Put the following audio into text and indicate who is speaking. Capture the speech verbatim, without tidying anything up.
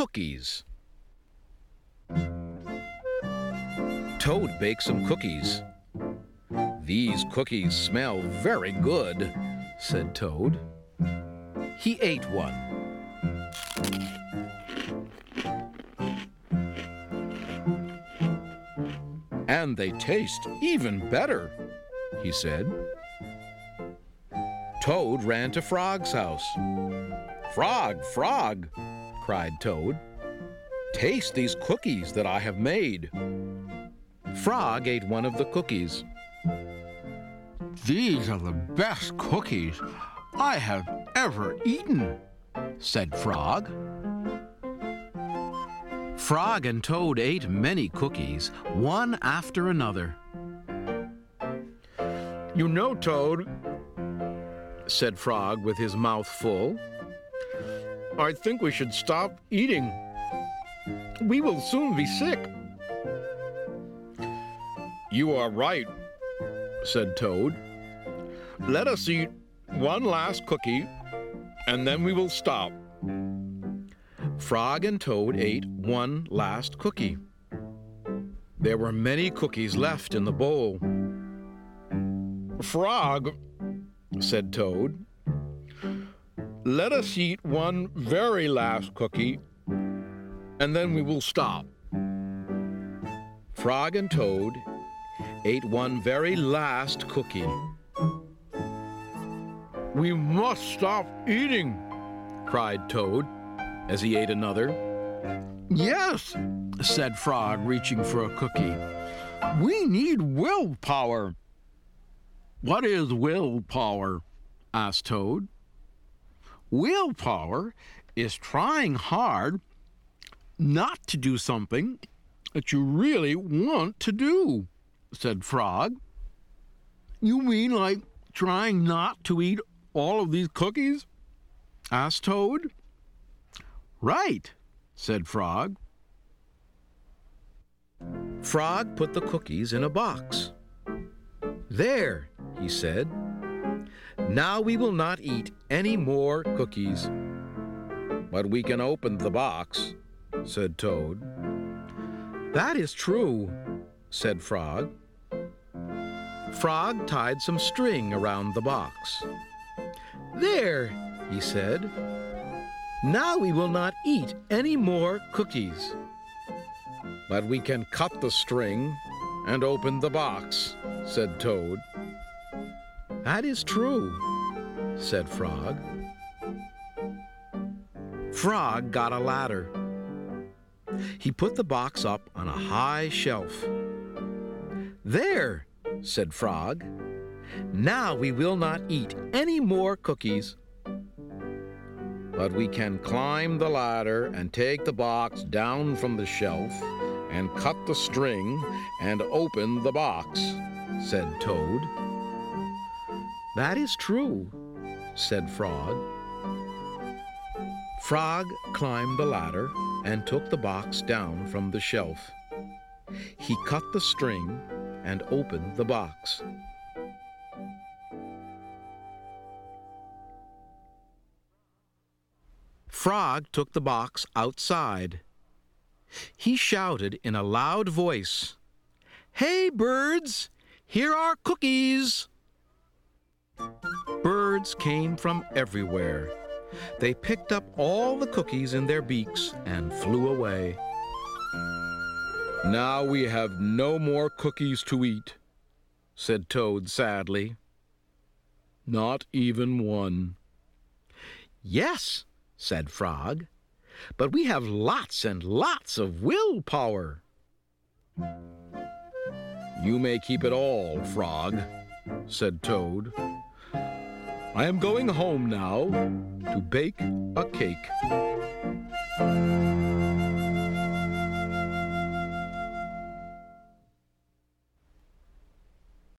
Speaker 1: cookies. Toad baked some cookies. "These cookies smell very good," said Toad. He ate one. "And they taste even better," he said. Toad ran to Frog's house. "Frog, Frog," cried Toad, "taste these cookies that I have made." Frog ate one of the cookies.
Speaker 2: "These are the best cookies I have ever eaten," said Frog.
Speaker 1: Frog and Toad ate many cookies, one after another. "You know, Toad," said Frog with his mouth full, "I think we should stop eating. We will soon be sick." "You are right," said Toad. "Let us eat one last cookie, and then we will stop." Frog and Toad ate one last cookie. There were many cookies left in the bowl. "Frog," said Toad, "let us eat one very last cookie, and then we will stop." Frog and Toad ate one very last cookie. "We must stop eating," cried Toad as he ate another.
Speaker 2: "Yes," said Frog, reaching for a cookie. "We need willpower."
Speaker 1: "What is willpower?" asked Toad.
Speaker 2: "Willpower is trying hard not to do something that you really want to do," said Frog.
Speaker 1: "You mean like trying not to eat all of these cookies?" asked Toad.
Speaker 2: "Right," said Frog.
Speaker 1: Frog put the cookies in a box. "There," he said. "Now we will not eat any more cookies." "But we can open the box," said Toad. "That is true," said Frog. Frog tied some string around the box. "There," he said. "Now we will not eat any more cookies." "But we can cut the string and open the box," said Toad. "That is true," said Frog. Frog got a ladder. He put the box up on a high shelf. "There," said Frog. "Now we will not eat any more cookies." "But we can climb the ladder and take the box down from the shelf and cut the string and open the box," said Toad. "That is true," said Frog. Frog climbed the ladder and took the box down from the shelf. He cut the string and opened the box. Frog took the box outside. He shouted in a loud voice, "Hey, birds! Here are cookies!" Birds came from everywhere. They picked up all the cookies in their beaks and flew away. "Now we have no more cookies to eat," said Toad sadly. "Not even one." "Yes," said Frog, "but we have lots and lots of willpower." "You may keep it all, Frog," said Toad. "I am going home now to bake a cake."